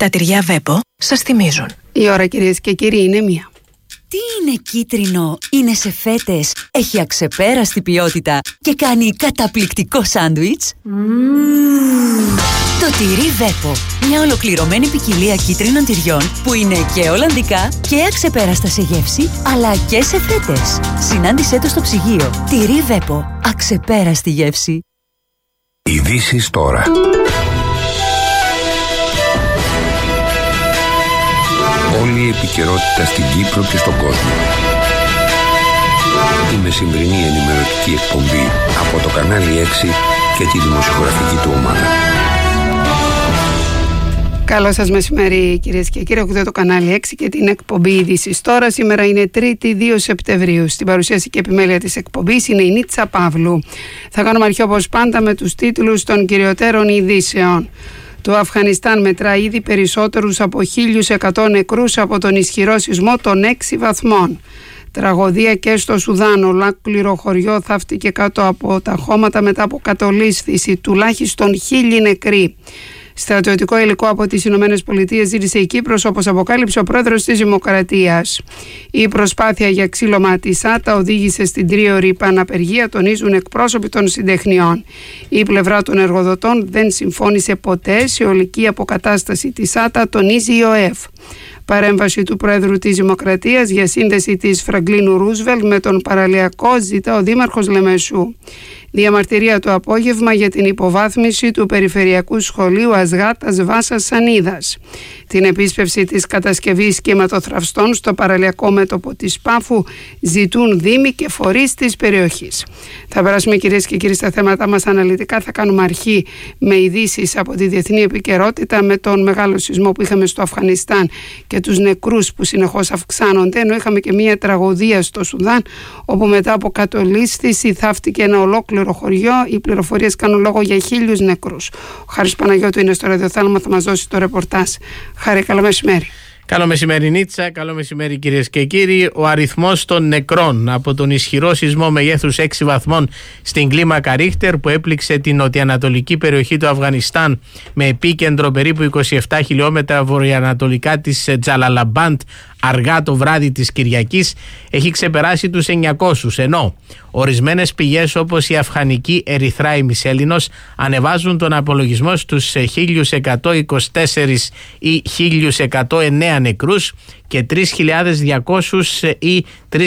Τα τυριά Βέπο σας θυμίζουν. Η ώρα, κυρίες και κύριοι, είναι 1. Τι είναι κίτρινο, είναι σε φέτες, έχει αξεπέραστη ποιότητα και κάνει καταπληκτικό σάντουιτς. Το τυρί Βέπο, μια ολοκληρωμένη ποικιλία κίτρινων τυριών που είναι και ολλανδικά και αξεπέραστα σε γεύση, αλλά και σε φέτες. Συνάντησέ το στο ψυγείο. Τυρί Βέπο, αξεπέραστη γεύση. Ειδήσεις τώρα. Όλη η επικαιρότητα στην Κύπρο και στον κόσμο. Η μεσημβρινή ενημερωτική εκπομπή από το κανάλι 6 και τη δημοσιογραφική του ομάδα. Καλό σας μεσημέρι, κυρίες και κύριοι. Ακούτε το κανάλι 6 και την εκπομπή Ειδήσεις τώρα. Σήμερα είναι Τρίτη, 2 Σεπτεμβρίου. Στην παρουσίαση και επιμέλεια της εκπομπής είναι η Νίτσα Παύλου. Θα κάνουμε αρχή όπως πάντα με τους τίτλους των κυριωτέρων ειδήσεων. Το Αφγανιστάν μετρά ήδη περισσότερους από 1.100 νεκρούς από τον ισχυρό σεισμό των 6 βαθμών. Τραγωδία και στο Σουδάν. Ολόκληρο χωριό θαύτηκε κάτω από τα χώματα μετά από κατολίσθηση. Τουλάχιστον 1.000 νεκροί. Στρατιωτικό υλικό από τις Ηνωμένες Πολιτείες ζήτησε η Κύπρος, όπως αποκάλυψε ο πρόεδρος της Δημοκρατίας. Η προσπάθεια για ξύλωμα της ΣΑΤΑ οδήγησε στην τρίωρη παναπεργία, τονίζουν εκπρόσωποι των συντεχνιών. Η πλευρά των εργοδοτών δεν συμφώνησε ποτέ σε ολική αποκατάσταση της ΣΑΤΑ, τονίζει η ΟΕΦ. Παρέμβαση του Πρόεδρου της Δημοκρατίας για σύνδεση της Φραγκλίνου Ρούσβελτ με τον παραλιακό ζητά ο Δήμαρχος Λεμεσού. Διαμαρτυρία το απόγευμα για την υποβάθμιση του Περιφερειακού Σχολείου Ασγάτας Βάσας Σανίδας. Την επίσπευση της κατασκευής σχηματοθραυστών στο παραλιακό μέτωπο της Πάφου ζητούν δήμοι και φορείς της περιοχής. Θα περάσουμε, κυρίες και κύριοι, στα θέματα μας αναλυτικά. Θα κάνουμε αρχή με ειδήσεις από τη διεθνή επικαιρότητα, με τον μεγάλο σεισμό που είχαμε στο Αφγανιστάν και τους νεκρούς που συνεχώς αυξάνονται, ενώ είχαμε και μια τραγωδία στο Σουδάν, όπου μετά από κατολίσθηση θαύτηκε ένα ολόκληρο χωριό. Οι πληροφορίες κάνουν λόγο για 1.000 νεκρούς. Ο Χάρης Παναγιώτου είναι στο ραδιοθάλαμα, θα μας δώσει το ρεπορτάζ. Χάρη, καλό μεσημέρι. Καλό μεσημέρι Νίτσα, καλό μεσημέρι κυρίες και κύριοι. Ο αριθμός των νεκρών από τον ισχυρό σεισμό μεγέθους 6 βαθμών στην κλίμακα Ρίχτερ που έπληξε την νοτιοανατολική περιοχή του Αφγανιστάν με επίκεντρο περίπου 27 χιλιόμετρα βορειοανατολικά της Τζαλαλαμπάντ αργά το βράδυ της Κυριακής έχει ξεπεράσει τους 900, ενώ ορισμένες πηγές όπως η Αφγανική Ερυθρά Ημισέλληνος ανεβάζουν τον απολογισμό στους 1.124 ή 1.109 νεκρούς και 3.200 ή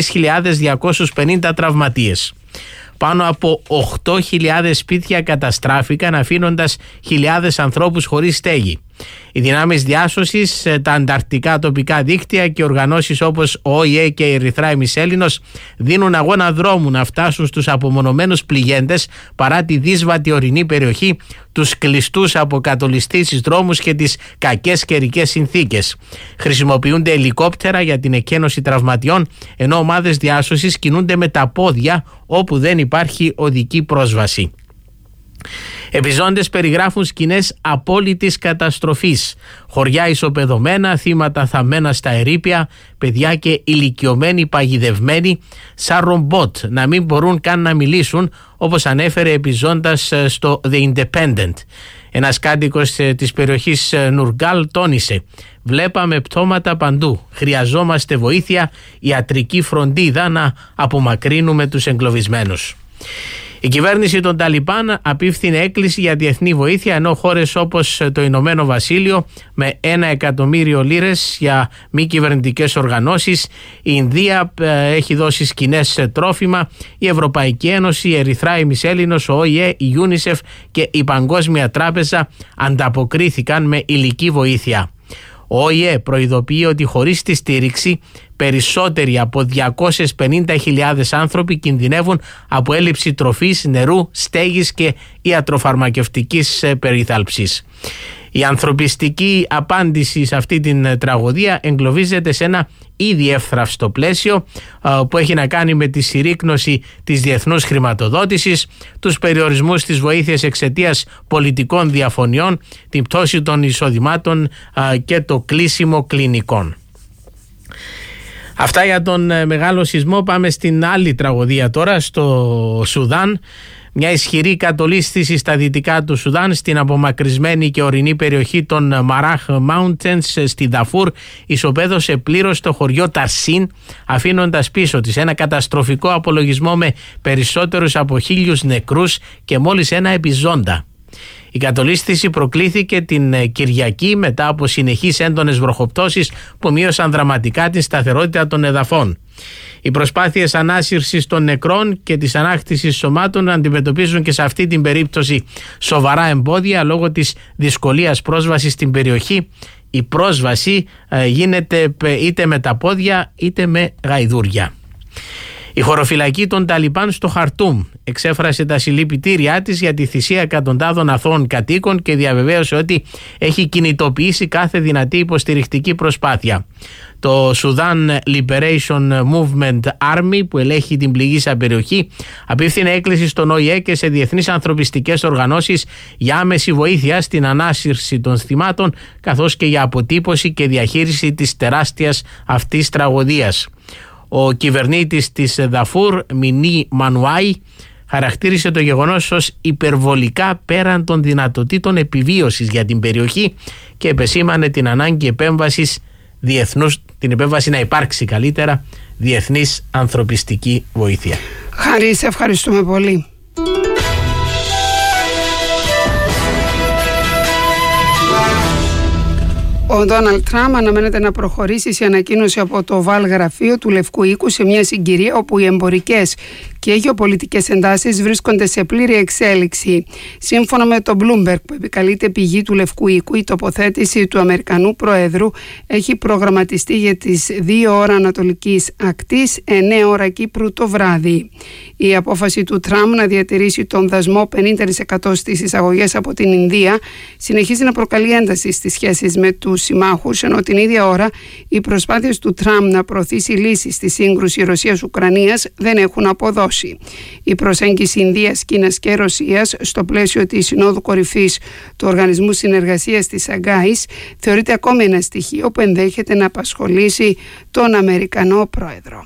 3.250 τραυματίες. Πάνω από 8.000 σπίτια καταστράφηκαν, αφήνοντας χιλιάδες ανθρώπους χωρίς στέγη. Οι δυνάμεις διάσωσης, τα ανταρκτικά τοπικά δίκτυα και οργανώσεις όπως ο ΟΗΕ και η Ερυθρά Ημισέλληνος δίνουν αγώνα δρόμου να φτάσουν στους απομονωμένους πληγέντες παρά τη δύσβατη ορεινή περιοχή, τους κλειστούς αποκατολιστήσεις δρόμους και τις κακές καιρικές συνθήκες. Χρησιμοποιούνται ελικόπτερα για την εκένωση τραυματιών, ενώ ομάδες διάσωσης κινούνται με τα πόδια όπου δεν υπάρχει οδική πρόσβαση. Επιζώντες περιγράφουν σκηνές απόλυτης καταστροφής. Χωριά ισοπεδωμένα, θύματα θαμμένα στα ερείπια, παιδιά και ηλικιωμένοι παγιδευμένοι σαν ρομπότ να μην μπορούν καν να μιλήσουν, όπως ανέφερε επιζώντας στο The Independent. Ένας κάτοικος της περιοχής Νουργκάλ τόνισε: «Βλέπαμε πτώματα παντού. Χρειαζόμαστε βοήθεια, ιατρική φροντίδα να απομακρύνουμε τους εγκλωβισμένους». Η κυβέρνηση των Ταλιμπάν απίφθινε έκκληση για διεθνή βοήθεια, ενώ χώρες όπως το Ηνωμένο Βασίλειο με 1 εκατομμύριο λίρες για μη κυβερνητικές οργανώσεις, η Ινδία έχει δώσει σκηνές τρόφιμα, η Ευρωπαϊκή Ένωση, η Ερυθρά Ημισέλληνος, ο ΟΗΕ, η UNICEF και η Παγκόσμια Τράπεζα ανταποκρίθηκαν με υλική βοήθεια. Ο ΟΗΕ προειδοποιεί ότι χωρίς τη στήριξη περισσότεροι από 250.000 άνθρωποι κινδυνεύουν από έλλειψη τροφής, νερού, στέγης και ιατροφαρμακευτικής περίθαλψης. Η ανθρωπιστική απάντηση σε αυτή την τραγωδία εγκλωβίζεται σε ένα ήδη εύθραυστο πλαίσιο που έχει να κάνει με τη συρρίκνωση της διεθνούς χρηματοδότησης, τους περιορισμούς της βοήθειας εξαιτίας πολιτικών διαφωνιών, την πτώση των εισοδημάτων και το κλείσιμο κλινικών. Αυτά για τον μεγάλο σεισμό. Πάμε στην άλλη τραγωδία τώρα, στο Σουδάν. Μια ισχυρή κατολίσθηση στα δυτικά του Σουδάν, στην απομακρυσμένη και ορεινή περιοχή των Μαράχ Mountains στη Δαφούρ, ισοπαίδωσε πλήρως το χωριό Ταρσίν, αφήνοντας πίσω της ένα καταστροφικό απολογισμό με περισσότερους από 1.000 νεκρούς και μόλις ένα επιζώντα. Η κατολίσθηση προκλήθηκε την Κυριακή μετά από συνεχείς έντονες βροχοπτώσεις που μείωσαν δραματικά την σταθερότητα των εδαφών. Οι προσπάθειες ανάσυρσης των νεκρών και της ανάκτησης σωμάτων αντιμετωπίζουν και σε αυτή την περίπτωση σοβαρά εμπόδια λόγω της δυσκολίας πρόσβασης στην περιοχή. Η πρόσβαση γίνεται είτε με τα πόδια είτε με γαϊδούρια. Η χωροφυλακή των Ταλιμπάν στο Χαρτούμ εξέφρασε τα συλληπιτήριά της για τη θυσία εκατοντάδων αθώων κατοίκων και διαβεβαίωσε ότι έχει κινητοποιήσει κάθε δυνατή υποστηρικτική προσπάθεια. Το Sudan Liberation Movement Army, που ελέγχει την πληγήσα περιοχή, απίφθινε έκκληση στον ΟΗΕ και σε διεθνείς ανθρωπιστικές οργανώσεις για άμεση βοήθεια στην ανάσυρση των θυμάτων, καθώς και για αποτύπωση και διαχείριση της τεράστιας αυτής τραγωδίας. Ο κυβερνήτης της Δαφούρ, Μινί Μανουάι, χαρακτήρισε το γεγονός ως υπερβολικά πέραν των δυνατοτήτων επιβίωσης για την περιοχή και επεσήμανε την ανάγκη επέμβασης διεθνούς, την επέμβαση να υπάρξει καλύτερα διεθνής ανθρωπιστική βοήθεια. Χαρή, σε ευχαριστούμε πολύ. Ο Ντόναλντ Τραμπ αναμένεται να προχωρήσει σε ανακοίνωση από το Oval γραφείο του Λευκού Οίκου σε μια συγκυρία όπου οι εμπορικές και γεωπολιτικές εντάσεις βρίσκονται σε πλήρη εξέλιξη. Σύμφωνα με το Bloomberg, που επικαλείται πηγή του Λευκού Οίκου, η τοποθέτηση του Αμερικανού Προέδρου έχει προγραμματιστεί για τις 2 ώρα Ανατολικής Ακτής, 9 ώρα Κύπρου το βράδυ. Η απόφαση του Τραμπ να διατηρήσει τον δασμό 50% στις εισαγωγές από την Ινδία συνεχίζει να προκαλεί ένταση στις σχέσεις με τους συμμάχους, ενώ την ίδια ώρα οι προσπάθειες του Τραμπ να προωθήσει λύσεις στη σύγκρουση Ρωσίας-Ουκρανίας δεν έχουν αποδώσει. Η προσέγγιση Ινδίας, Κίνας και Ρωσίας στο πλαίσιο της Συνόδου Κορυφής του Οργανισμού Συνεργασίας της Σαγκάης θεωρείται ακόμη ένα στοιχείο που ενδέχεται να απασχολήσει τον Αμερικανό Πρόεδρο.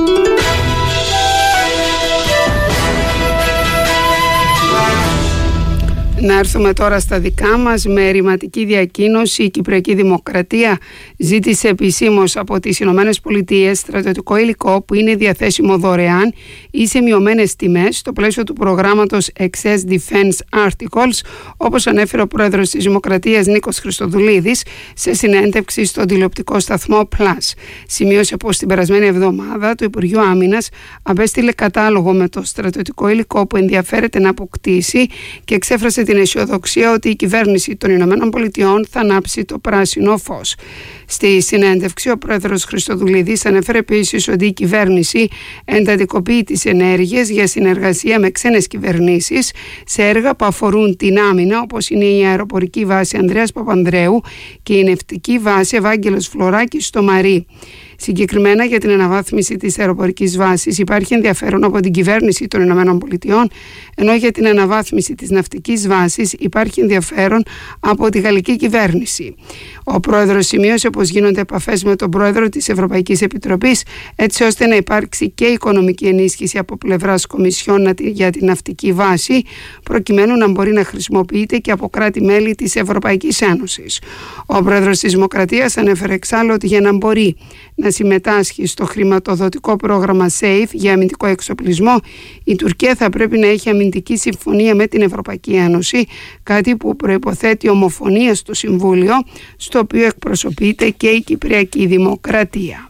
Να έρθουμε τώρα στα δικά μας. Με ερηματική διακοίνωση, η Κυπριακή Δημοκρατία ζήτησε επισήμως από τις Ηνωμένες Πολιτείες στρατιωτικό υλικό που είναι διαθέσιμο δωρεάν ή σε μειωμένες τιμές στο πλαίσιο του προγράμματος Excess Defense Articles, όπως ανέφερε ο πρόεδρος της Δημοκρατίας Νίκος Χριστοδουλίδης σε συνέντευξη στον τηλεοπτικό σταθμό Plus. Σημείωσε πως την περασμένη εβδομάδα το Υπουργείο Άμυνας απέστειλε κατάλογο με το στρατιωτικό υλικό που ενδιαφέρεται να αποκτήσει και εξέφρασε την αισιοδοξία ότι η κυβέρνηση των Ηνωμένων Πολιτειών θα ανάψει το πράσινο φως. Στη συνέντευξη, ο πρόεδρος Χριστοδουλίδης ανέφερε επίσης ότι η κυβέρνηση εντατικοποιεί τις ενέργειες για συνεργασία με ξένες κυβερνήσεις σε έργα που αφορούν την άμυνα, όπως είναι η αεροπορική βάση Ανδρέας Παπανδρέου και η ναυτική βάση Ευάγγελος Φλωράκης στο Μαρί. Συγκεκριμένα για την αναβάθμιση της αεροπορικής βάσης υπάρχει ενδιαφέρον από την κυβέρνηση των Ηνωμένων Πολιτειών, ενώ για την αναβάθμιση της ναυτικής βάσης υπάρχει ενδιαφέρον από τη γαλλική κυβέρνηση. Ο πρόεδρος σημείωσε πως γίνονται επαφές με τον πρόεδρο της Ευρωπαϊκής Επιτροπής, έτσι ώστε να υπάρξει και οικονομική ενίσχυση από πλευράς Κομισιόν για την ναυτική βάση, προκειμένου να μπορεί να χρησιμοποιείται και από κράτη-μέλη της Ευρωπαϊκής Ένωσης. Ο πρόεδρος της Δημοκρατίας ανέφερε εξάλλου ότι για να μπορεί να συμμετάσχει στο χρηματοδοτικό πρόγραμμα SAFE για αμυντικό εξοπλισμό, η Τουρκία θα πρέπει να έχει αμυντική συμφωνία με την Ευρωπαϊκή Ένωση, κάτι που προϋποθέτει ομοφωνία στο Συμβούλιο, στο οποίο εκπροσωπείται και η Κυπριακή Δημοκρατία.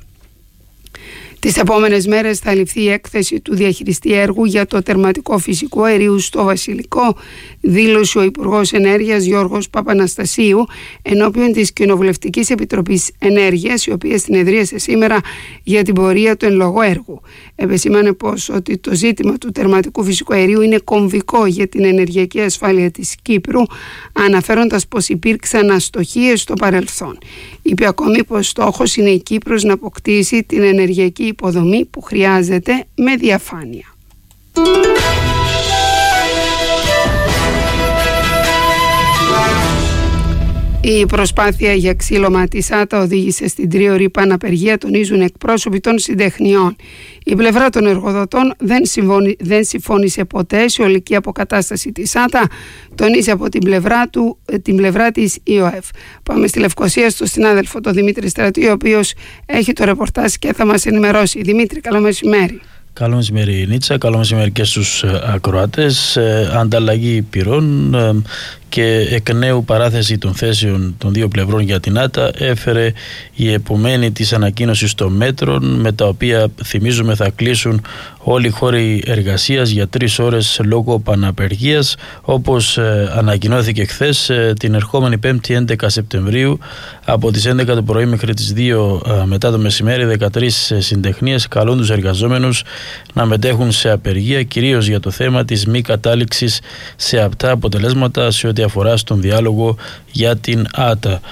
Τις επόμενες μέρες θα ληφθεί η έκθεση του διαχειριστή έργου για το τερματικό φυσικού αερίου στο Βασιλικό, δήλωσε ο Υπουργός Ενέργειας Γιώργος Παπαναστασίου ενώπιον της Κοινοβουλευτικής Επιτροπής Ενέργειας, η οποία συνεδρίασε σήμερα για την πορεία του εν λόγω έργου. Επεσήμανε πως ότι το ζήτημα του τερματικού φυσικού αερίου είναι κομβικό για την ενεργειακή ασφάλεια της Κύπρου, αναφέροντας πως υπήρξαν αστοχίες στο παρελθόν. Είπε ακόμη πως στόχος είναι η Κύπρος να αποκτήσει την ενεργειακή υποδομή που χρειάζεται με διαφάνεια. Η προσπάθεια για ξύλωμα της ΆΤΑ οδήγησε στην τρίωρη παναπεργία, τονίζουν εκπρόσωποι των συντεχνιών. Η πλευρά των εργοδοτών δεν συμφώνησε ποτέ σε ολική αποκατάσταση της ΆΤΑ, τονίζει από την πλευρά της ΙΟΕΦ. Πάμε στη Λευκοσία στον συνάδελφο τον Δημήτρη Στρατή, ο οποίος έχει το ρεπορτάζ και θα μας ενημερώσει. Δημήτρη, καλό μεσημέρι. Καλό μεσημέρι Νίτσα, καλό μεσημέρι και στους ακροατές. Ανταλλαγή πυρών και εκ νέου παράθεση των θέσεων των δύο πλευρών για την ΆΤΑ έφερε η επομένη της ανακοίνωσης των μέτρων, με τα οποία θυμίζουμε θα κλείσουν όλοι οι χώροι εργασίας για 3 ώρες λόγω παναπεργίας, όπως ανακοινώθηκε χθες την ερχόμενη 5η 11 Σεπτεμβρίου από τις 11 το πρωί μέχρι τις 2 μετά το μεσημέρι. 13 συντεχνίες καλούν τους εργαζόμενους να μετέχουν σε απεργία, κυρίως για το θέμα της μη κατάληξης σε απτά αποτελέσματα σε ό,τι αφορά στον διάλογο για την ΆΤΑ.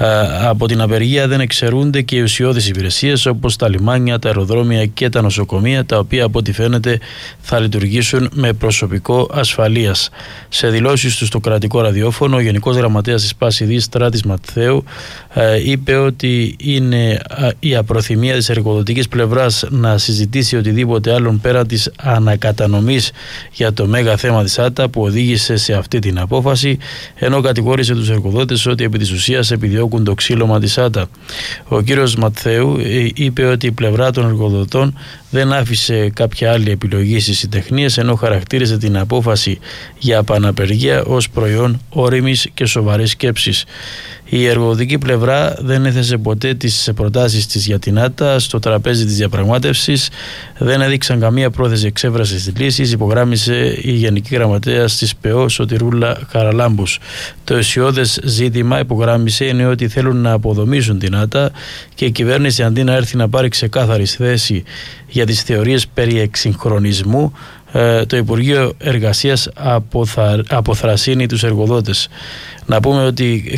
Από την απεργία δεν εξαιρούνται και οι ουσιώδεις υπηρεσίες όπως τα λιμάνια, τα αεροδρόμια και τα νοσοκομεία, τα οποία από ό,τι φαίνεται θα λειτουργήσουν με προσωπικό ασφαλείας. Σε δηλώσεις του στο κρατικό ραδιόφωνο, ο Γενικός Γραμματέας της ΠΑΣ Στράτης Ματθαίου είπε ότι είναι η απροθυμία της εργοδοτικής πλευράς να συζητήσει οτιδήποτε άλλον πέρα της ανακατανομής για το μέγα θέμα της ΆΤΑ που οδήγησε σε αυτή την απόφαση, ενώ κατηγόρησε τους εργοδότες ότι επί της ουσίας επιδιώκουν το ξύλωμα της ΆΤΑ. Ο κύριος Ματθαίου είπε ότι η πλευρά των εργοδοτών δεν άφησε κάποια άλλη επιλογή στις συντεχνίες, ενώ χαρακτήριζε την απόφαση για παναπεργία ως προϊόν όριμης και σοβαρής σκέψης. Η εργοδοτική πλευρά δεν έθεσε ποτέ τις προτάσεις της για την ΆΤΑ στο τραπέζι της διαπραγμάτευσης, δεν έδειξαν καμία πρόθεση εξέφρασης της λύσης, υπογράμμισε η Γενική Γραμματέας της ΠΕΟ Σωτηρούλα Χαραλάμπους. Το ουσιώδες ζήτημα, υπογράμμισε, είναι ότι θέλουν να αποδομήσουν την ΆΤΑ και η κυβέρνηση, αντί να έρθει να πάρει ξεκάθαρη θέση για τις θεωρίες περί εξυγχρονισμού, το Υπουργείο Εργασίας αποθρασύνει τους εργοδότες. Να πούμε ότι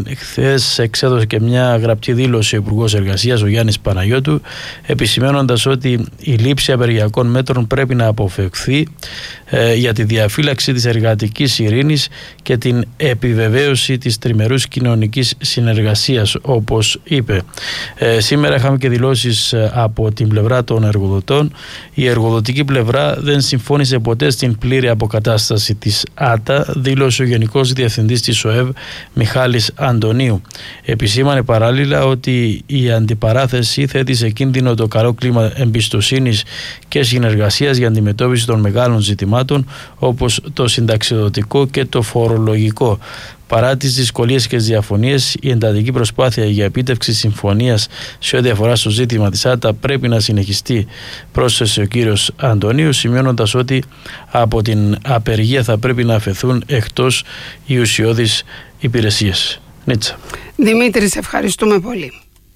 χθες εξέδωσε και μια γραπτή δήλωση ο Υπουργός Εργασίας, ο Γιάννης Παναγιώτου, επισημαίνοντας ότι η λήψη απεργιακών μέτρων πρέπει να αποφευχθεί για τη διαφύλαξη της εργατικής ειρήνης και την επιβεβαίωση της τριμερούς κοινωνικής συνεργασίας, όπως είπε. Σήμερα είχαμε και δηλώσεις από την πλευρά των εργοδοτών. Η εργοδοτική πλευρά δεν συμφώνησε ποτέ στην πλήρη αποκατάσταση της ΆΤΑ, δήλωσε ο Γενικός Διευθυντής της ΟΕΒ Μιχάλης Αντωνίου. Επισήμανε παράλληλα ότι η αντιπαράθεση θέτει σε κίνδυνο το καλό κλίμα εμπιστοσύνης και συνεργασίας για αντιμετώπιση των μεγάλων ζητημάτων όπως το συνταξιδοτικό και το φορολογικό. Παρά τις δυσκολίες και τις διαφωνίες, η εντατική προσπάθεια για επίτευξη συμφωνίας σε ό,τι αφορά στο ζήτημα της ΆΤΑ πρέπει να συνεχιστεί, πρόσθεσε ο κύριος Αντωνίου, σημειώνοντας ότι από την απεργία θα πρέπει να αφαιθούν εκτός οι ουσιώδεις υπηρεσίες. Νίτσα. Δημήτρη, σε ευχαριστούμε πολύ.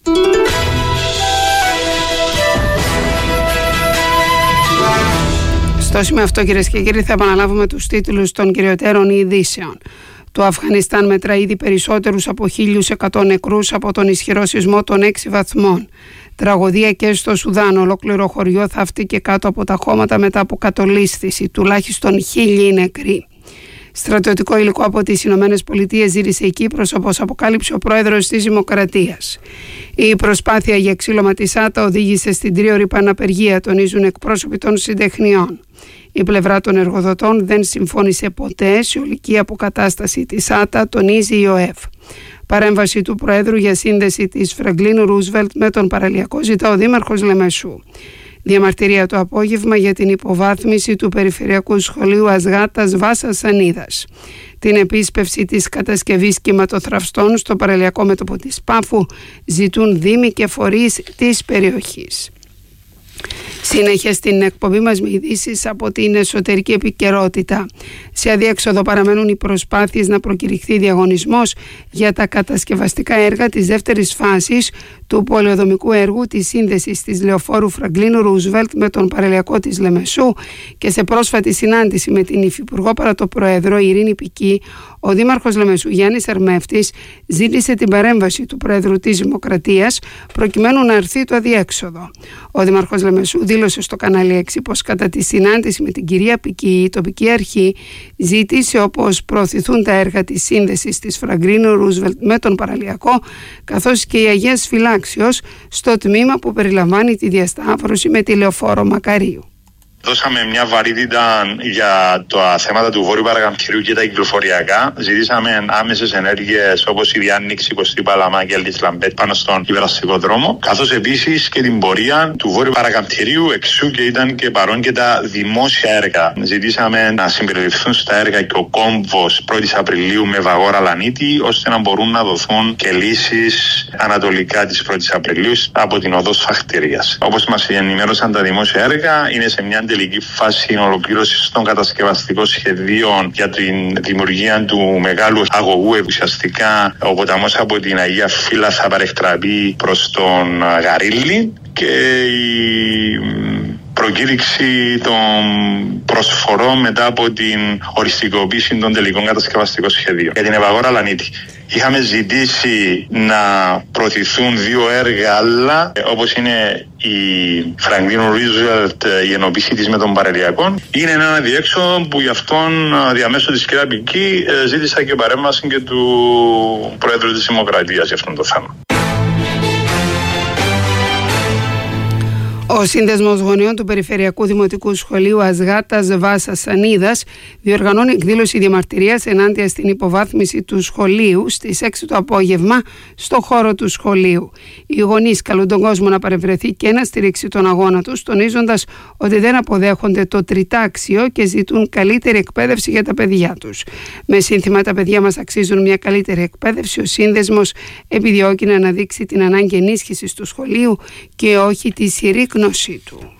Στο σημείο αυτό, κυρίες και κύριοι, θα επαναλάβουμε τους τίτλους των κυριωτέρων ειδήσεων. Το Αφγανιστάν μετρά ήδη περισσότερους από 1.100 νεκρούς από τον ισχυρό σεισμό των 6 βαθμών. Τραγωδία και στο Σουδάν. Ολόκληρο χωριό θαύτηκε κάτω από τα χώματα μετά από κατολίσθηση. Τουλάχιστον 1.000 νεκροί. Στρατιωτικό υλικό από τις Ηνωμένες Πολιτείες ζήτησε η Κύπρος, όπως αποκάλυψε ο πρόεδρος της Δημοκρατίας. Η προσπάθεια για ξύλωμα της ΆΤΑ οδήγησε στην τρίωρη παναπεργία, τονίζουν εκπρόσωποι των συντεχνιών. Η πλευρά των εργοδοτών δεν συμφώνησε ποτέ σε ολική αποκατάσταση της ΆΤΑ, τονίζει η ΟΕΦ. Παρέμβαση του Προέδρου για σύνδεση της Φραγκλίν Ρούσβελτ με τον παραλιακό ζητά ο Δήμαρχος Λεμεσού. Διαμαρτυρία το απόγευμα για την υποβάθμιση του Περιφερειακού Σχολείου Ασγάτας Βάσας Σανίδας. Την επίσπευση της κατασκευής κυματοθραυστών στο παραλιακό μέτωπο της Πάφου ζητούν δήμοι και φορείς της περιοχής. Συνέχεια στην εκπομπή μας με ειδήσεις από την εσωτερική επικαιρότητα. Σε αδιέξοδο παραμένουν οι προσπάθειες να προκηρυχθεί διαγωνισμός για τα κατασκευαστικά έργα της δεύτερης φάσης του πολεοδομικού έργου της σύνδεσης της λεωφόρου Φραγκλίνου Ρούσβελτ με τον παραλιακό της Λεμεσού και σε πρόσφατη συνάντηση με την Υφυπουργό παρά το Πρόεδρο Ειρήνη Πική, ο Δήμαρχος Λεμεσού Γιάννης Ερμεύτης ζήτησε την παρέμβαση του Πρόεδρου της Δημοκρατίας προκειμένου να αρθεί το αδιέξοδο. Ο Δήμαρχος Λεμεσού δήλωσε στο κανάλι 6 πως κατά τη συνάντηση με την κυρία Πική, η τοπική αρχή ζήτησε όπως προωθηθούν τα έργα της σύνδεσης της Φραγκλίνου Ρούσβελτ με τον παραλιακό, καθώς και η Αγίας Φυλάξεως στο τμήμα που περιλαμβάνει τη διασταύρωση με τη λεωφόρο Μακαρίου. Δώσαμε μια βαρύτητα για τα θέματα του Βόρειου Παρακαμπτηρίου και τα κυκλοφοριακά. Ζητήσαμε άμεσες ενέργειες όπως η διάνοιξη 20 Παλαμά και Αλτής Λαμπέτ πάνω στον υπεραστικό δρόμο, καθώς επίσης και την πορεία του Βόρειου Παρακαμπτηρίου, εξού και ήταν και παρόν και τα δημόσια έργα. Ζητήσαμε να συμπεριληφθούν στα έργα και ο κόμβος 1η Απριλίου με Βαγόρα Λανίτη, ώστε να μπορούν να δοθούν και λύσεις ανατολικά της 1η Απριλίου από την οδό Σφαχτηρίας. Όπως μας ενημέρωσαν τα δημόσια έργα, είναι σε μια τελική φάση ολοκλήρωση των κατασκευαστικών σχεδίων για την δημιουργία του μεγάλου αγωγού. Ουσιαστικά ο ποταμός από την Αγία Φύλλα θα παρεκτραπεί προς τον Γαρίλη και η προκήρυξη των προσφορών μετά από την οριστικοποίηση των τελικών κατασκευαστικών σχεδίων. Για την Ευαγόρα Λανίτη είχαμε ζητήσει να προωθηθούν δύο έργα άλλα, όπως είναι η Φραγκλίνου Ρούσβελτ, η ενοποίηση της με τον παραλιακό. Είναι ένα διέξοδο που γι' αυτόν διαμέσου της κυρία Πική ζήτησα και παρέμβαση και του Πρόεδρου της Δημοκρατίας για αυτόν το θέμα. Ο Σύνδεσμος Γονέων του Περιφερειακού Δημοτικού Σχολείου Ασγάτας Βάσας Σανίδας διοργανώνει εκδήλωση διαμαρτυρίας ενάντια στην υποβάθμιση του σχολείου στις 6 το απόγευμα στο χώρο του σχολείου. Οι γονείς καλούν τον κόσμο να παρευρεθεί και να στηρίξει τον αγώνα τους, τονίζοντας ότι δεν αποδέχονται το τριτάξιο και ζητούν καλύτερη εκπαίδευση για τα παιδιά τους. Με σύνθημα «Τα παιδιά μας αξίζουν μια καλύτερη εκπαίδευση», ο Σύνδεσμος επιδιώκει να αναδείξει την ανάγκη ενίσχυσης του σχολείου και όχι τη συρρήκνωση του.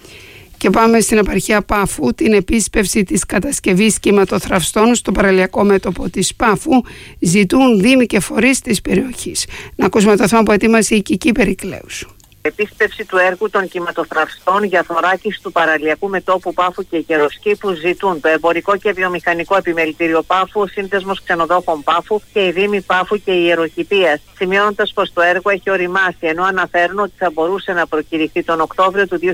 Και πάμε στην επαρχία Πάφου, την επίσπευση της κατασκευής κυματοθραυστών στο παραλιακό μέτωπο της Πάφου ζητούν δήμοι και φορείς της περιοχής. Να ακούσουμε το θέμα που ετοίμασε η Κική Περικλέους. Επίσπευση του έργου των κυματοθραυστών για θωράκιση του παραλιακού μετώπου Πάφου και Γεροσκήπου ζητούν το Εμπορικό και Βιομηχανικό Επιμελητήριο Πάφου, ο Σύνδεσμος Ξενοδόχων Πάφου και οι Δήμοι Πάφου και η Ιεροκηπείας, σημειώνοντας πως το έργο έχει οριμάσει, ενώ αναφέρουν ότι θα μπορούσε να προκηρυχθεί τον Οκτώβριο του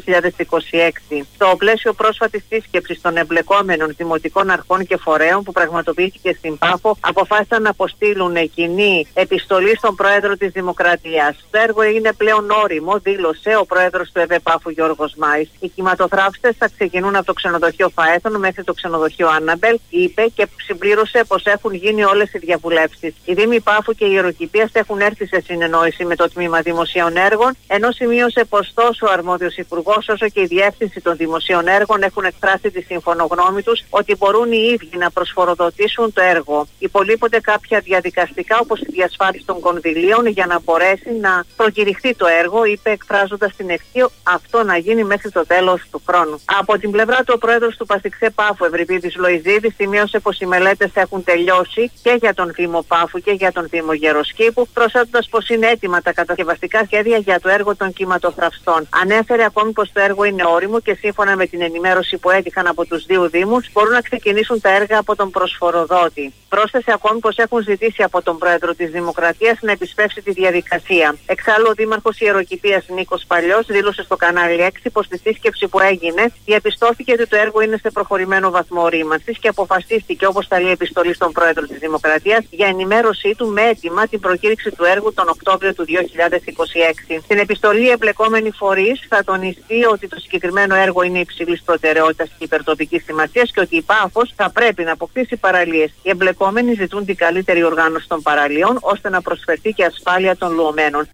2026. Στο πλαίσιο πρόσφατης σύσκεψης των εμπλεκόμενων δημοτικών αρχών και φορέων που πραγματοποιήθηκε στην Πάφο, αποφάσισαν να αποστείλουν κοινή επιστολή στον Πρόεδρο της Δημοκρατίας. Το έργο είναι πλέον όριμο, δήλωσε ο πρόεδρος του ΕΒ Πάφου Γιώργος Μάης. Οι κυματοθράυστες θα ξεκινούν από το ξενοδοχείο Φαέθων μέχρι το ξενοδοχείο Άνναμπελ, είπε και συμπλήρωσε πως έχουν γίνει όλες οι διαβουλεύσεις. Οι Δήμοι Πάφου και η Ιεροκηπείας έχουν έρθει σε συνεννόηση με το Τμήμα Δημοσίων Έργων, ενώ σημείωσε πως τόσο ο αρμόδιος υπουργός όσο και η Διεύθυνση των Δημοσίων Έργων έχουν εκφράσει τη σύμφωνο γνώμη τους ότι μπορούν οι ίδιοι να προσφοροδοτήσουν το έργο. Υπολείπονται κάποια διαδικαστικά, όπως η διασφάλιση των κονδυλίων για να μπορέσει να προκηρυχθεί το έργο, είπε εκφράζοντας την ευχή αυτό να γίνει μέχρι το τέλος του χρόνου. Από την πλευρά του, ο πρόεδρος του Παστιξέ Πάφου, Ευρυπίδης Λοϊζίδης, σημείωσε πως οι μελέτες έχουν τελειώσει και για τον Δήμο Πάφου και για τον Δήμο Γεροσκήπου, προσθέτοντας πως είναι έτοιμα τα κατασκευαστικά σχέδια για το έργο των κυματοθραυστών. Ανέφερε ακόμη πως το έργο είναι όριμο και σύμφωνα με την ενημέρωση που έτυχαν από τους δύο Δήμους, μπορούν να ξεκινήσουν τα έργα από τον προσφοροδότη. Πρόσθεσε ακόμη πως έχουν ζητήσει από τον Πρόεδρο της Δημοκρατίας να επισπεύσει τη διαδικασία. Εξάλλου, ο Δήμαρχος Ιεροκηπείας Νίκος Παλιός δήλωσε στο κανάλι 6 πως στη σύσκεψη που έγινε διαπιστώθηκε ότι το έργο είναι σε προχωρημένο βαθμό ορίμανσης και αποφασίστηκε, όπως τα λέει επιστολή στον Πρόεδρο της Δημοκρατίας, για ενημέρωσή του με αίτημα την προκήρυξη του έργου τον Οκτώβριο του 2026. Στην επιστολή, εμπλεκόμενοι φορείς θα τονιστεί ότι το συγκεκριμένο έργο είναι υψηλής προτεραιότητας και υπερτοπικής σημασίας και ότι η Πάφος θα πρέπει να αποκτήσει παραλίες. Οι εμπλεκόμενοι ζητούν την καλύτερη οργάνωση των παραλίων ώστε να προσφερθεί και ασφάλεια των λουωμένων.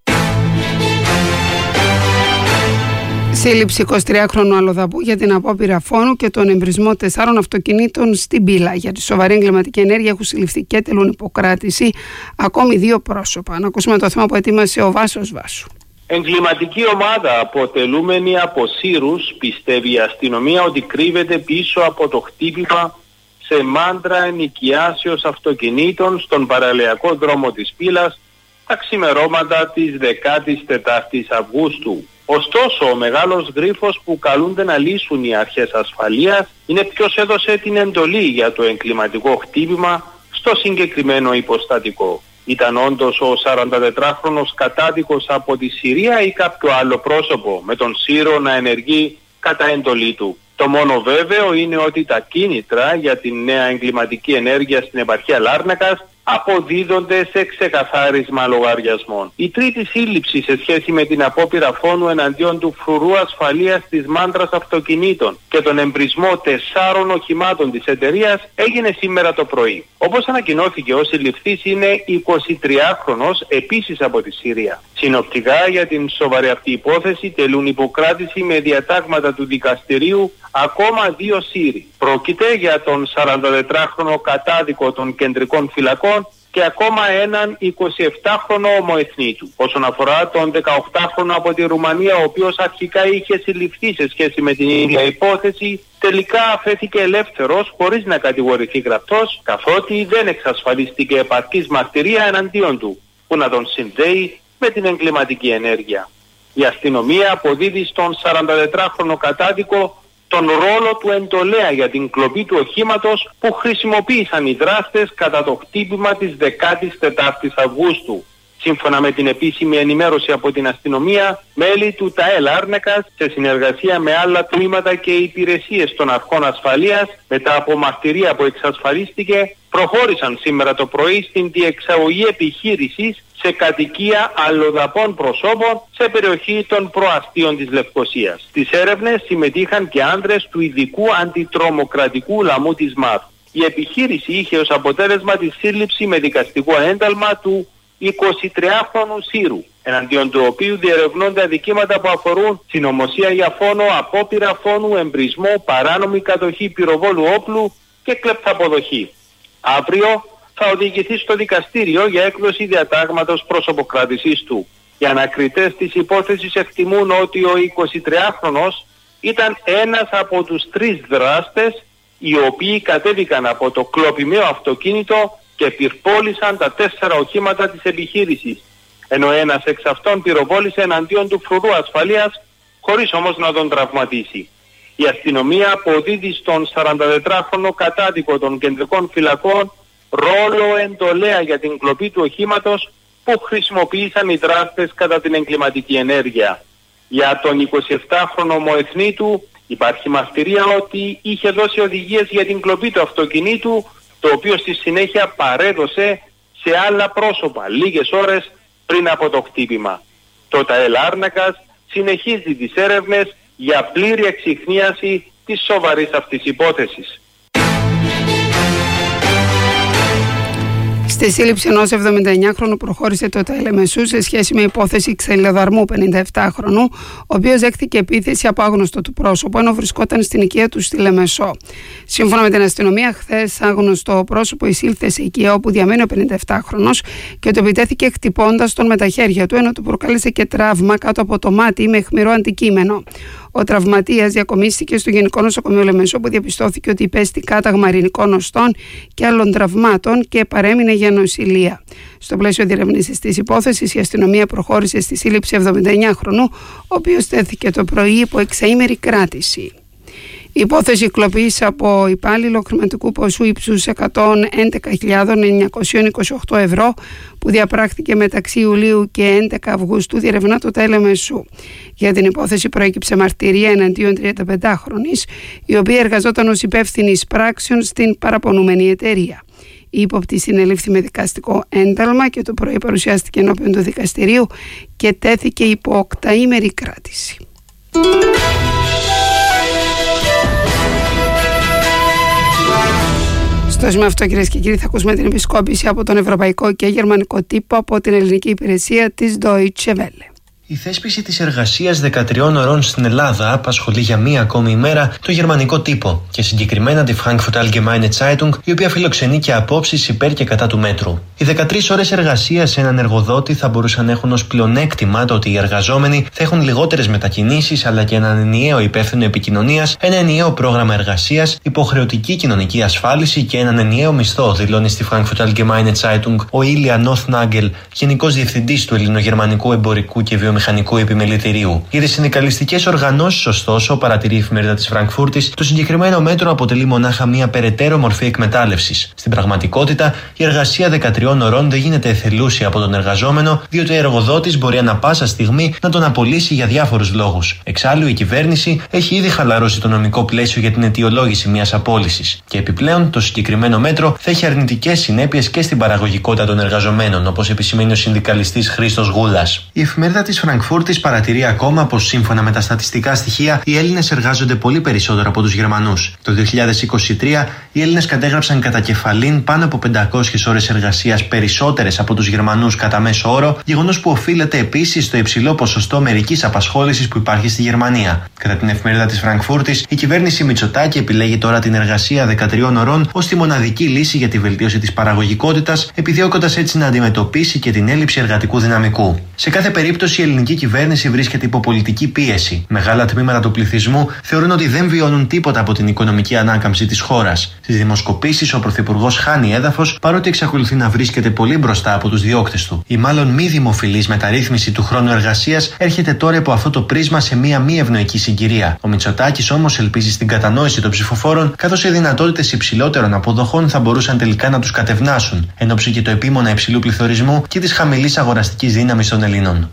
Σύλληψη 23χρονου αλλοδαπού για την απόπειρα φόνου και τον εμπρισμό 4 αυτοκινήτων στην Πύλα. Για τη σοβαρή εγκληματική ενέργεια έχουν συλληφθεί και τελούν υποκράτηση ακόμη 2 πρόσωπα. Να ακούσουμε το θέμα που ετοίμασε ο Βάσος Βάσου. Εγκληματική ομάδα αποτελούμενη από σύρους, πιστεύει η αστυνομία ότι κρύβεται πίσω από το χτύπημα σε μάντρα ενοικιάσεως αυτοκινήτων στον παραλιακό δρόμο της Πύλας τα ξημερώματα της 14ης Αυγούστου. Ωστόσο, ο μεγάλος γρίφος που καλούνται να λύσουν οι αρχές ασφαλείας είναι ποιος έδωσε την εντολή για το εγκληματικό χτύπημα στο συγκεκριμένο υποστατικό. Ήταν όντως ο 44χρονος κατάδικος από τη Συρία ή κάποιο άλλο πρόσωπο με τον Σύρο να ενεργεί κατά εντολή του? Το μόνο βέβαιο είναι ότι τα κίνητρα για την νέα εγκληματική ενέργεια στην επαρχία Λάρνακας αποδίδονται σε ξεκαθάρισμα λογαριασμών. Η τρίτη σύλληψη σε σχέση με την απόπειρα φόνου εναντίον του φρουρού ασφαλείας της Μάντρας Αυτοκινήτων και τον εμπρισμό 4 οχημάτων της εταιρείας έγινε σήμερα το πρωί. Όπως ανακοινώθηκε, ο συλληφθής είναι 23χρονος, επίσης από τη Συρία. Συνοπτικά, για την σοβαρή αυτή υπόθεση τελούν υποκράτηση με διατάγματα του δικαστηρίου ακόμα 2 Σύριοι. Πρόκειται για τον 44χρονο κατάδικο των κεντρικών φυλακών και ακόμα έναν 27χρονο ομοεθνίτου. Όσον αφορά τον 18χρονο από τη Ρουμανία, ο οποίος αρχικά είχε συλληφθεί σε σχέση με την ίδια υπόθεση, τελικά αφέθηκε ελεύθερος χωρίς να κατηγορηθεί γραπτός, καθότι δεν εξασφαλίστηκε επαρκής μαρτυρία εναντίον του, που να τον συνδέει με την εγκληματική ενέργεια. Η αστυνομία αποδίδει στον 44χρονο κατάδικο τον ρόλο του εντολέα για την κλοπή του οχήματος που χρησιμοποίησαν οι δράστες κατά το χτύπημα της 14ης Αυγούστου. Σύμφωνα με την επίσημη ενημέρωση από την αστυνομία, μέλη του ΤΑΕ Λάρνακας, σε συνεργασία με άλλα τμήματα και υπηρεσίες των αρχών ασφαλείας, μετά από μαρτυρία που εξασφαλίστηκε, προχώρησαν σήμερα το πρωί στην διεξαγωγή επιχείρησης σε κατοικία αλλοδαπών προσώπων σε περιοχή των προαστίων της Λευκωσίας. Στις έρευνες συμμετείχαν και άνδρες του ειδικού αντιτρομοκρατικού λαμού της ΜΑΔ. Η επιχείρηση είχε ως αποτέλεσμα τη σύλληψη με δικαστικό ένταλμα του 23χρονου Σύρου, εναντίον του οποίου διερευνώνται αδικήματα που αφορούν συνωμοσία για φόνο, απόπειρα φόνου, εμπρισμό, παράνομη κατοχή πυροβόλου όπλου και κλεπταποδοχή. Αύριο θα οδηγηθεί στο δικαστήριο για έκδοση διατάγματος προσωποκράτησής του. Οι ανακριτές της υπόθεσης εκτιμούν ότι ο 23χρονος ήταν ένας από τους 3 δράστες οι οποίοι κατέβηκαν από το κλοπημένο αυτοκίνητο και πυρπόλησαν τα 4 οχήματα της επιχείρησης, ενώ ένας εξ αυτών πυροβόλησε εναντίον του φρουρού ασφαλείας χωρίς όμως να τον τραυματίσει. Η αστυνομία αποδίδει στον 44χρονο κατάδικο των κεντρικών φυλακών ρόλο εντολέα για την κλοπή του οχήματος που χρησιμοποίησαν οι δράστες κατά την εγκληματική ενέργεια. Για τον 27χρονο ομοεθνίτου υπάρχει μαρτυρία ότι είχε δώσει οδηγίες για την κλοπή του αυτοκινήτου, το οποίο στη συνέχεια παρέδωσε σε άλλα πρόσωπα λίγες ώρες πριν από το χτύπημα. Το ΤΑΕ Λάρνακας συνεχίζει τις έρευνες για πλήρη εξιχνίαση της σοβαρής αυτής υπόθεσης. Στη σύλληψη ενός 79χρονου προχώρησε το ΤΑΕ Λεμεσού σε σχέση με υπόθεση ξυλοδαρμού 57χρονου, ο οποίος δέχθηκε επίθεση από άγνωστο του πρόσωπο ενώ βρισκόταν στην οικία του στη Λεμεσό. Σύμφωνα με την αστυνομία, χθες άγνωστο πρόσωπο εισήλθε σε οικία όπου διαμένει ο 57χρονος και το επιτέθηκε χτυπώντας τον με τα χέρια του, ενώ του προκάλεσε και τραύμα κάτω από το μάτι με αιχμηρό αντικείμενο. Ο τραυματίας διακομίστηκε στο Γενικό Νοσοκομείο Λεμεσό, που διαπιστώθηκε ότι υπέστη κάταγμα ειρηνικών οστών και άλλων τραυμάτων και παρέμεινε για νοσηλεία. Στο πλαίσιο διερεύνησης της υπόθεσης, η αστυνομία προχώρησε στη σύλληψη 79χρονου, ο οποίος τέθηκε το πρωί υπό 6ήμερη κράτηση. Η υπόθεση κλοπής από υπάλληλο χρηματικού ποσού ύψους 111.928 ευρώ που διαπράχθηκε μεταξύ Ιουλίου και 11 Αυγούστου διερευνά το ΤΑΕ Λεμεσού. Για την υπόθεση προέκυψε μαρτυρία εναντίον 35χρονης, η οποία εργαζόταν ως υπεύθυνη πράξεων στην παραπονούμενη εταιρεία. Η ύποπτη συνελήφθη με δικαστικό ένταλμα και το πρωί παρουσιάστηκε ενώπιον του δικαστηρίου και τέθηκε υπό 8ήμερη κράτηση. Στο σημείο αυτό, κυρίες και κύριοι, θα ακούσουμε την επισκόπηση από τον ευρωπαϊκό και γερμανικό τύπο από την ελληνική υπηρεσία της Deutsche Welle. Η θέσπιση της εργασίας 13 ωρών στην Ελλάδα απασχολεί για μία ακόμη ημέρα το γερμανικό τύπο και συγκεκριμένα τη Frankfurt Allgemeine Zeitung, η οποία φιλοξενεί και απόψεις υπέρ και κατά του μέτρου. Οι 13 ώρες εργασίας σε έναν εργοδότη θα μπορούσαν να έχουν ως πλεονέκτημα το ότι οι εργαζόμενοι θα έχουν λιγότερες μετακινήσεις, αλλά και έναν ενιαίο υπεύθυνο επικοινωνίας, ένα ενιαίο πρόγραμμα εργασίας, υποχρεωτική κοινωνική ασφάλιση και έναν ενιαίο μισθό, δηλώνει στη Frankfurt Allgemeine Zeitung ο Ήλια Νόθναγκελ, γενικός διευθυντής του Ελληνογερμανικού Εμπορικού και Βιομηχανικού Επιμελητηρίου. Για τις συνδικαλιστικές οργανώσεις, ωστόσο, παρατηρεί η εφημερίδα της Φραγκφούρτης, το συγκεκριμένο μέτρο αποτελεί μονάχα μία περαιτέρω μορφή εκμετάλλευσης. Στην πραγματικότητα, η εργασία 13 ωρών δεν γίνεται εθελούσια από τον εργαζόμενο, διότι ο εργοδότης μπορεί ανά πάσα στιγμή να τον απολύσει για διάφορους λόγους. Εξάλλου, η κυβέρνηση έχει ήδη χαλαρώσει το νομικό πλαίσιο για την αιτιολόγηση μιας απόλυσης. Και επιπλέον, το συγκεκριμένο μέτρο θα έχει αρνητικές συνέπειες και στην παραγωγικότητα των εργαζομένων, όπως επισημαίνει ο συνδικαλιστής Χρήστος Γούλας. Η εφημερίδα της Φραγκφούρτης παρατηρεί ακόμα πως σύμφωνα με τα στατιστικά στοιχεία, οι Έλληνες εργάζονται πολύ περισσότερο από τους Γερμανούς. Το 2023, οι Έλληνες κατέγραψαν κατά κεφαλήν πάνω από 500 ώρες εργασίας περισσότερες από τους Γερμανούς κατά μέσο όρο, γεγονός που οφείλεται επίσης στο υψηλό ποσοστό μερικής απασχόλησης που υπάρχει στη Γερμανία. Κατά την εφημερίδα της Φραγκφούρτης, η κυβέρνηση Μητσοτάκη επιλέγει τώρα την εργασία 13 ωρών ως τη μοναδική λύση για τη βελτίωση της παραγωγικότητας, επιδιώκοντας έτσι να αντιμετωπίσει και την έλλειψη εργατικού δυναμικού. Σε κάθε περίπτωση, η ελληνική κυβέρνηση βρίσκεται υπό πολιτική πίεση. Μεγάλα τμήματα του πληθυσμού θεωρούν ότι δεν βιώνουν τίποτα από την οικονομική ανάκαμψη της χώρας. Στις δημοσκοπήσεις, ο Πρωθυπουργός χάνει έδαφος, παρότι εξακολουθεί να βρίσκεται πολύ μπροστά από τους διώκτες του. Η μάλλον μη δημοφιλής μεταρρύθμιση του χρόνου εργασίας έρχεται τώρα υπό αυτό το πρίσμα σε μία μη ευνοϊκή συγκυρία. Ο Μητσοτάκης όμως ελπίζει στην κατανόηση των ψηφοφόρων, καθώς οι δυνατότητες υψηλότερων αποδοχών θα μπορούσαν τελικά να τους κατευνάσουν, εν ώψη και το επίμονα υψηλού πληθωρισμού και της χαμηλής αγοραστικής δύναμης των Ελλήνων.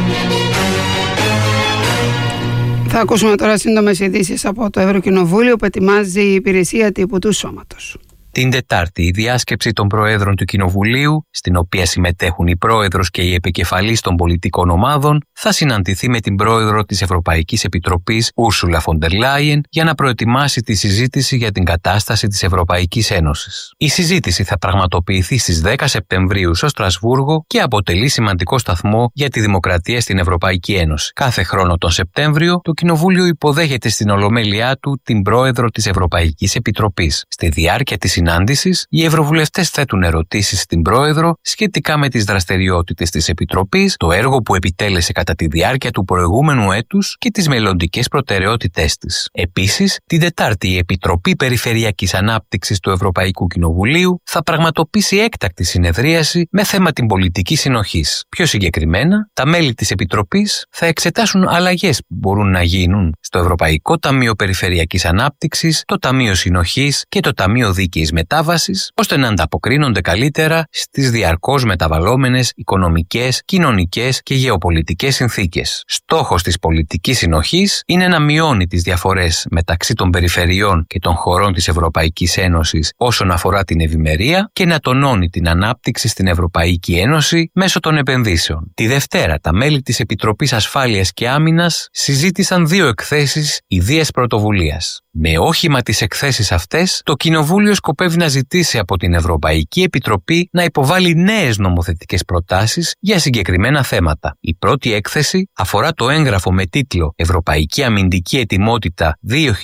Θα ακούσουμε τώρα σύντομες ειδήσεις από το Ευρωκοινοβούλιο που ετοιμάζει η υπηρεσία τύπου του Σώματος. Την Τετάρτη, η διάσκεψη των Προέδρων του Κοινοβουλίου, στην οποία συμμετέχουν οι Πρόεδρος και οι επικεφαλείς των πολιτικών ομάδων, θα συναντηθεί με την Πρόεδρο της Ευρωπαϊκής Επιτροπής, Ούρσουλα φον ντερ Λάιεν, για να προετοιμάσει τη συζήτηση για την κατάσταση της Ευρωπαϊκής Ένωσης. Η συζήτηση θα πραγματοποιηθεί στις 10 Σεπτεμβρίου στο Στρασβούργο και αποτελεί σημαντικό σταθμό για τη δημοκρατία στην Ευρωπαϊκή Ένωση. Κάθε χρόνο τον Σεπτέμβριο, το Κοινοβούλιο υποδέχεται στην Ολομέλειά του την Πρόεδρο της Ευρωπαϊκής Επιτροπής. Στη διάρκεια της συνάντησης, οι ευρωβουλευτές θέτουν ερωτήσεις στην Πρόεδρο σχετικά με τις δραστηριότητες της Επιτροπής, το έργο που επιτέλεσε κατά τη διάρκεια του προηγούμενου έτους και τις μελλοντικές προτεραιότητές της. Επίσης, την Τετάρτη η Επιτροπή Περιφερειακής Ανάπτυξης του Ευρωπαϊκού Κοινοβουλίου θα πραγματοποιήσει έκτακτη συνεδρίαση με θέμα την πολιτική συνοχής. Πιο συγκεκριμένα, τα μέλη της Επιτροπής θα εξετάσουν αλλαγές που μπορούν να γίνουν στο Ευρωπαϊκό Ταμείο Περιφερειακής Ανάπτυξης, το Ταμείο Συνοχής και το Ταμείο Δίκαιης Μετάβασης, ώστε να ανταποκρίνονται καλύτερα στις διαρκώς μεταβαλλόμενες οικονομικές, κοινωνικές και γεωπολιτικές συνθήκες. Στόχος της πολιτικής συνοχής είναι να μειώνει τις διαφορές μεταξύ των περιφερειών και των χωρών της Ευρωπαϊκής Ένωσης όσον αφορά την ευημερία και να τονώνει την ανάπτυξη στην Ευρωπαϊκή Ένωση μέσω των επενδύσεων. Τη Δευτέρα, τα μέλη της Επιτροπής Ασφάλειας και Άμυνας συζήτησαν 2 εκθέσεις ιδίας πρωτοβουλίας. Με όχημα τις εκθέσεις αυτές, το Κοινοβούλιο σκοπεύει να ζητήσει από την Ευρωπαϊκή Επιτροπή να υποβάλει νέες νομοθετικές προτάσεις για συγκεκριμένα θέματα. Η πρώτη έκθεση αφορά το έγγραφο με τίτλο «Ευρωπαϊκή Αμυντική Ετοιμότητα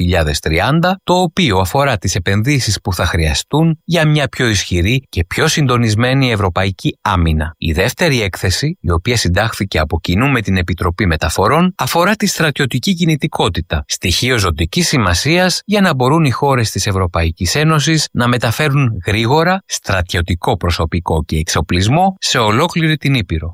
2030», το οποίο αφορά τις επενδύσεις που θα χρειαστούν για μια πιο ισχυρή και πιο συντονισμένη ευρωπαϊκή άμυνα. Η δεύτερη έκθεση, η οποία συντάχθηκε από κοινού με την Επιτροπή Μεταφορών, αφορά τη στρατιωτική κινητικότητα, στοιχείο ζωτικής σημασίας για να μπορούν οι χώρες της Ευρωπαϊκής Ένωσης να μεταφέρουν γρήγορα στρατιωτικό προσωπικό και εξοπλισμό σε ολόκληρη την Ήπειρο.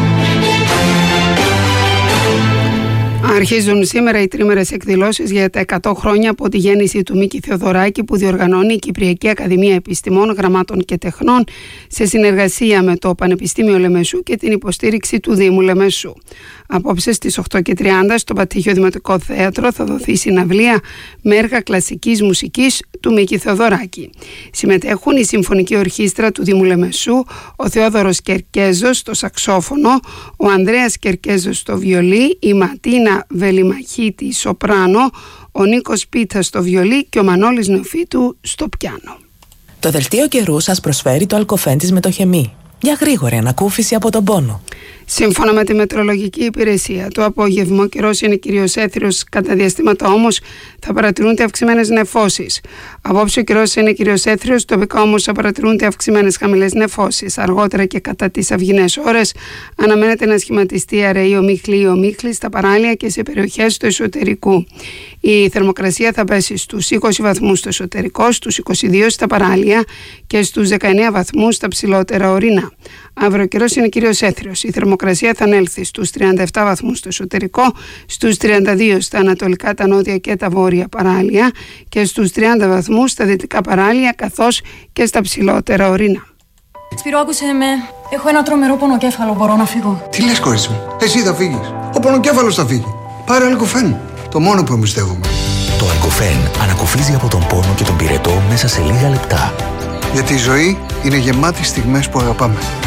Αρχίζουν σήμερα οι τρίμερες εκδηλώσεις για τα 100 χρόνια από τη γέννηση του Μίκη Θεοδωράκη που διοργανώνει η Κυπριακή Ακαδημία Επιστημών, Γραμμάτων και Τεχνών σε συνεργασία με το Πανεπιστήμιο Λεμεσού και την υποστήριξη του Δήμου Λεμεσού. Απόψε στις 8:30 στο Πατήχιο Δημοτικό Θέατρο θα δοθεί συναυλία με έργα κλασικής μουσικής του Μίκη Θεοδωράκη. Συμμετέχουν η Συμφωνική Ορχήστρα του Δήμου Λεμεσού, ο Θεόδωρος Κερκέζος στο σαξόφωνο, ο Ανδρέας Κερκέζος στο βιολί, η Ματίνα Βελιμαχίτη σοπράνο, ο Νίκος Πίτσας στο βιολί και ο Μανώλης Νεοφίτου στο πιάνο. Το δελτίο καιρού σας προσφέρει το Αλκοφέν της Μετοχεμή. Για γρήγορη ανακούφιση από τον πόνο. Σύμφωνα με τη Μετεωρολογική Υπηρεσία, το απόγευμα ο καιρός είναι κυρίως έθριος, κατά διαστήματα όμως θα παρατηρούνται αυξημένες νεφώσεις. Απόψε ο καιρός είναι κυρίως έθριος, τοπικά όμως θα παρατηρούνται αυξημένες χαμηλές νεφώσεις. Αργότερα και κατά τις αυγινές ώρες αναμένεται να σχηματιστεί αραιή ομίχλη ή ομίχλη στα παράλια και σε περιοχές του εσωτερικού. Η θερμοκρασία θα πέσει στους 20 βαθμούς στο εσωτερικό, στους 22 στα παράλια και στους 19 βαθμούς στα ψηλότερα ορεινά. Αύριο ο καιρός είναι κυρίως έθριος. Η θερμοκρασία θα ανέλθει στους 37 βαθμούς στο εσωτερικό, στους 32 στα ανατολικά, τα νότια και τα βόρεια παράλια και στους 30 βαθμούς στα δυτικά παράλια καθώς και στα ψηλότερα ορεινά. Σπύρο, άκουσε με. Έχω ένα τρομερό πονοκέφαλο. Μπορώ να φύγω? Τι λες, κορίτσι μου? Εσύ θα φύγεις. Ο πονοκέφαλος θα φύγει. Πάρε Αλκοφέν. Το μόνο που εμπιστεύομαι. Το Αλκοφέν ανακουφίζει από τον πόνο και τον πυρετό μέσα σε λίγα λεπτά. Γιατί η ζωή είναι γεμάτη στιγμές που αγαπάμε.